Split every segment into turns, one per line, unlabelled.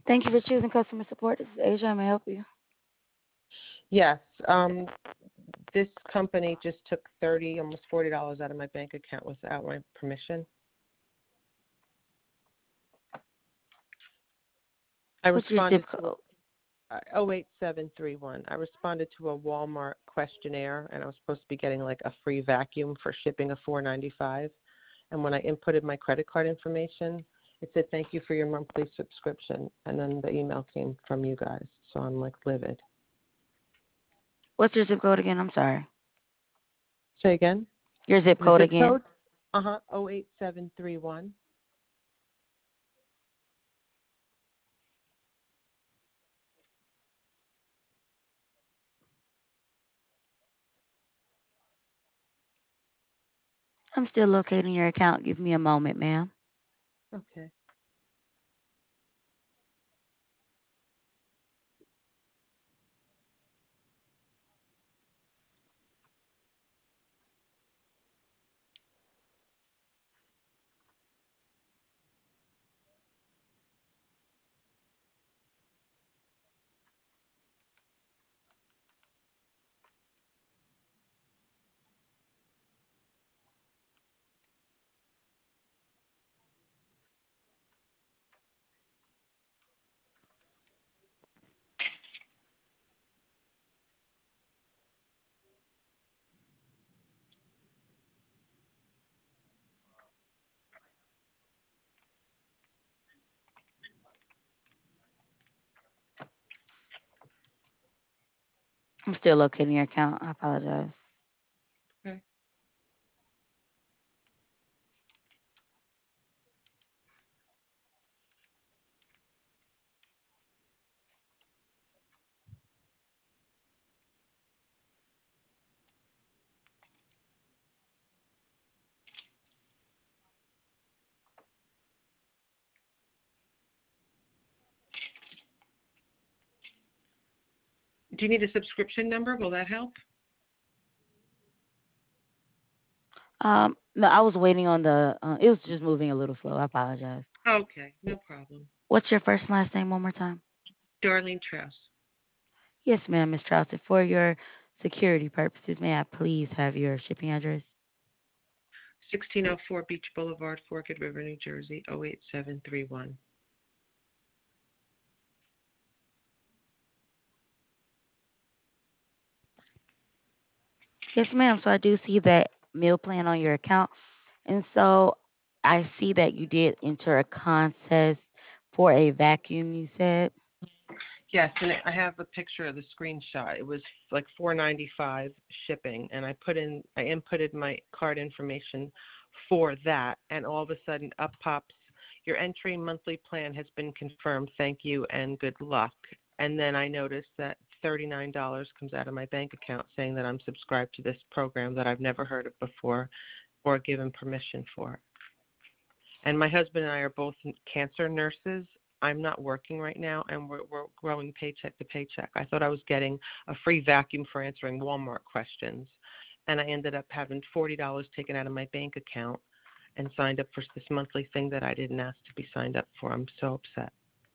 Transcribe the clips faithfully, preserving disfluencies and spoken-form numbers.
Thank you for choosing customer support. This is Asia. How may I help you?
Yes. Um, this company just took thirty, almost forty dollars out of my bank account without my permission. I
What's your zip
responded to
code?
a, oh eight seven three one. I responded to a Walmart questionnaire, and I was supposed to be getting like a free vacuum for shipping of four ninety-five. And when I inputted my credit card information, it said thank you for your monthly subscription, and then the email came from you guys. So I'm like livid.
What's your zip code again? I'm sorry.
Say again.
Your zip
The
code
zip
again.
code? Uh huh. Oh eight seven three one.
I'm still locating your account. Give me a moment, ma'am.
Okay.
I'm still locating your account. I apologize.
Okay. Do you need a subscription number? Will that help?
Um, no, I was waiting on the. Uh, it was just moving a little slow. I apologize.
Okay, no problem.
What's your first and last name one more time?
Darlene Traus,
Yes, ma'am, Miss Trouser. For your security purposes, may I please have your shipping address?
sixteen oh four Beach Boulevard, Forked River, New Jersey, oh eight seven three one.
Yes, ma'am. So I do see that meal plan on your account. And so I see that you did enter a contest for a vacuum, you said.
Yes, and I have a picture of the screenshot. It was like four ninety-five shipping, and I put in, I inputted my card information for that, and all of a sudden up pops, your entry monthly plan has been confirmed. Thank you and good luck. And then I noticed that thirty-nine dollars comes out of my bank account saying that I'm subscribed to this program that I've never heard of before or given permission for. And my husband and I are both cancer nurses. I'm not working right now, and we're, we're growing paycheck to paycheck. I thought I was getting a free vacuum for answering Walmart questions, and I ended up having forty dollars taken out of my bank account and signed up for this monthly thing that I didn't ask to be signed up for. I'm so upset.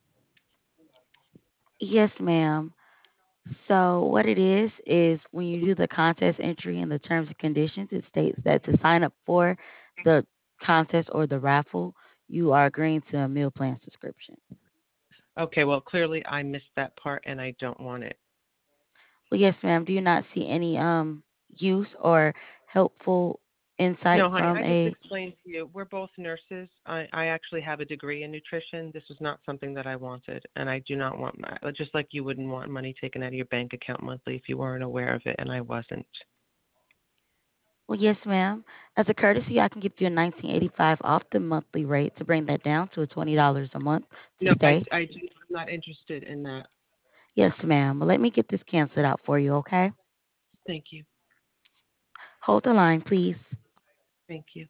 Yes, ma'am. So what it is is when you do the contest entry in the terms and conditions, it states that to sign up for the contest or the raffle, you are agreeing to a meal plan subscription.
Okay, well, clearly I missed that part, and I don't want it.
Well, yes, ma'am. Do you not see any um use or helpful insight
No, honey,
from
I just
a
explained to you. We're both nurses. I, I actually have a degree in nutrition. This was not something that I wanted, and I do not want my, just like you wouldn't want money taken out of your bank account monthly if you weren't aware of it, and I wasn't.
Well, yes, ma'am. As a courtesy, I can give you a nineteen eighty-five off the monthly rate to bring that down to a twenty dollars a month to
No, I,
stay.
I do, I'm not interested in that.
Yes, ma'am. Well, let me get this canceled out for you, okay?
Thank you.
Hold the line, please.
Thank you.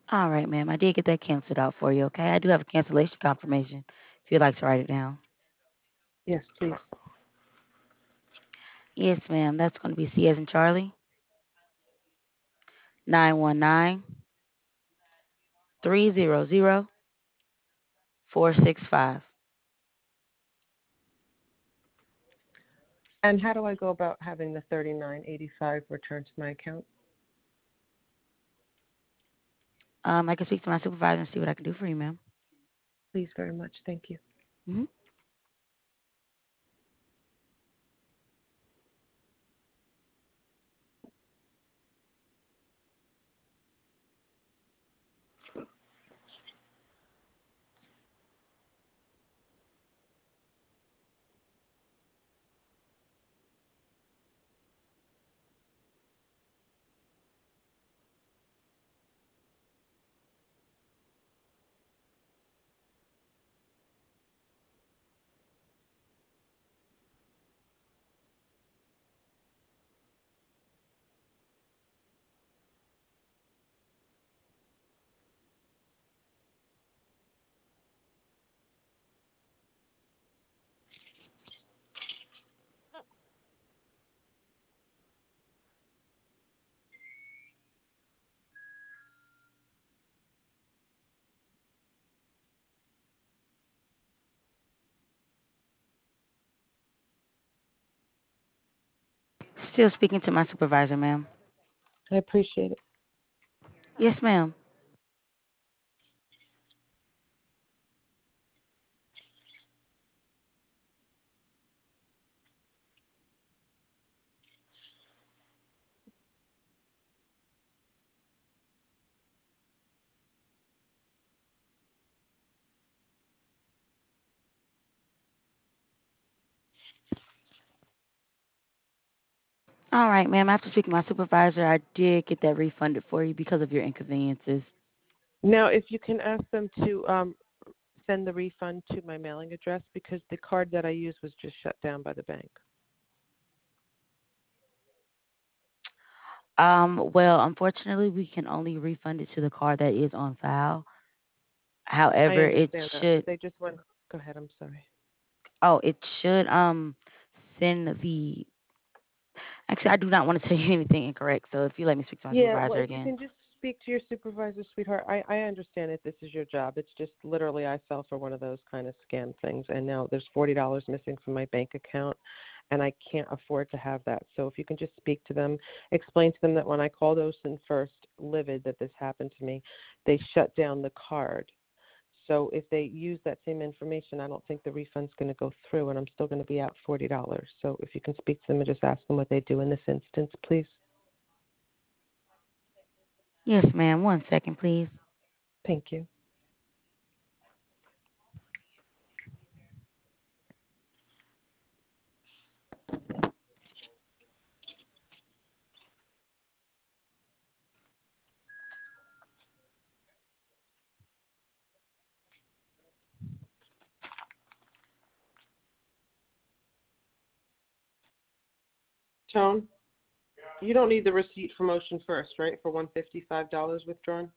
All right, ma'am. I did get that canceled out for you, okay? I do have a cancellation confirmation if you'd like to write it down.
Yes, please.
Yes, ma'am. That's going to be C as in Charlie, nine one nine, three zero zero, four six five.
And how do I go about having the thirty-nine eighty-five returned to my account?
Um, I can speak to my supervisor and see what I can do for you, ma'am.
Please, very much. Thank you.
Hmm. Still speaking to my supervisor, ma'am.
I appreciate it.
Yes, ma'am. All right, ma'am. After speaking to my supervisor, I did get that refunded for you because of your inconveniences.
Now, if you can ask them to um, send the refund to my mailing address because the card that I used was just shut down by the bank.
Um, well, unfortunately, we can only refund it to the card that is on file.
I
However, it
understand that, but
should
they just went. Go ahead. I'm sorry.
oh, it should um send the actually I do not want to tell you anything incorrect. So if you let me speak to my
Yeah, well,
supervisor
if you
again.
can just speak to your supervisor, sweetheart. I, I understand that this is your job. It's just literally I fell for one of those kind of scam things, and now there's forty dollars missing from my bank account, and I can't afford to have that. So if you can just speak to them, explain to them that when I called Ocean first, livid that this happened to me, they shut down the card. So if they use that same information, I don't think the refund's going to go through, and I'm still going to be out forty dollars. So if you can speak to them and just ask them what they do in this instance, please.
Yes, ma'am. One second, please.
Thank you. Tone, you don't need the receipt from Ocean First, right, for one hundred fifty-five dollars withdrawn?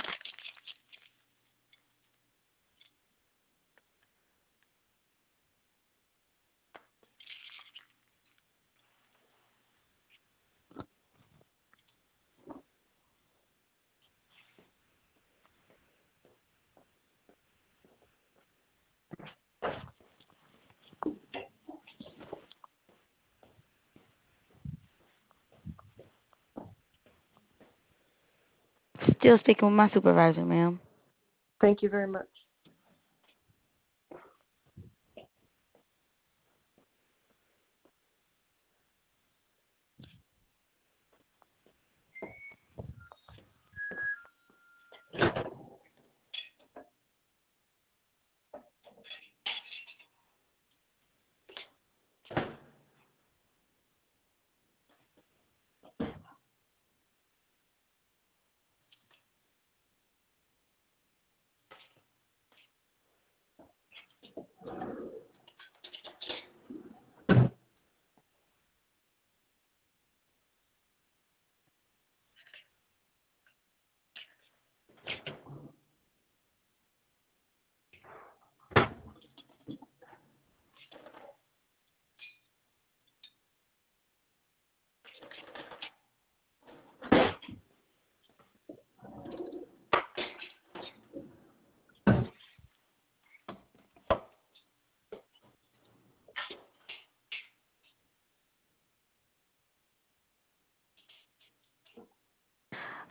Still speaking with my supervisor, ma'am.
Thank you very much.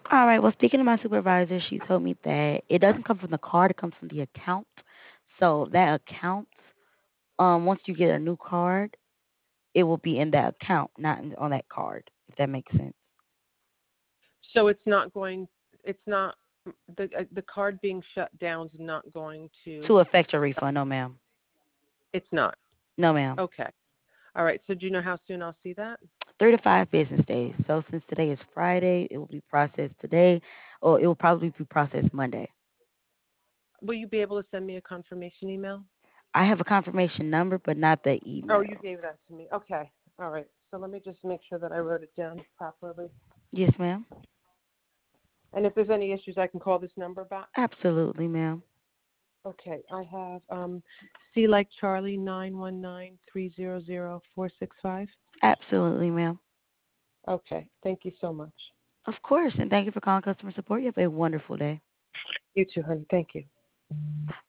All right. Well, speaking of my supervisor, she told me that it doesn't come from the card; it comes from the account. So that account, um, once you get a new card, it will be in that account, not in, on that card. If that makes sense.
So it's not going. It's not the uh, the card being shut down is not going to.
To affect your refund, no, ma'am.
It's not.
No, ma'am.
Okay. All right. So do you know how soon I'll see that?
Three to five business days. So since today is Friday, it will be processed today, or it will probably be processed Monday.
Will you be able to send me a confirmation email?
I have a confirmation number, but not the
Oh, you
email.
gave that to me. Okay. All right. So let me just make sure that I wrote it down properly.
Yes, ma'am.
And if there's any issues, I can call this number back.
Absolutely, ma'am.
Okay. I have um, C like Charlie nine one nine three zero zero four six five.
Absolutely, ma'am.
Okay. Thank you so much.
Of course, and thank you for calling customer support. You have a wonderful day.
You too, honey. Thank you.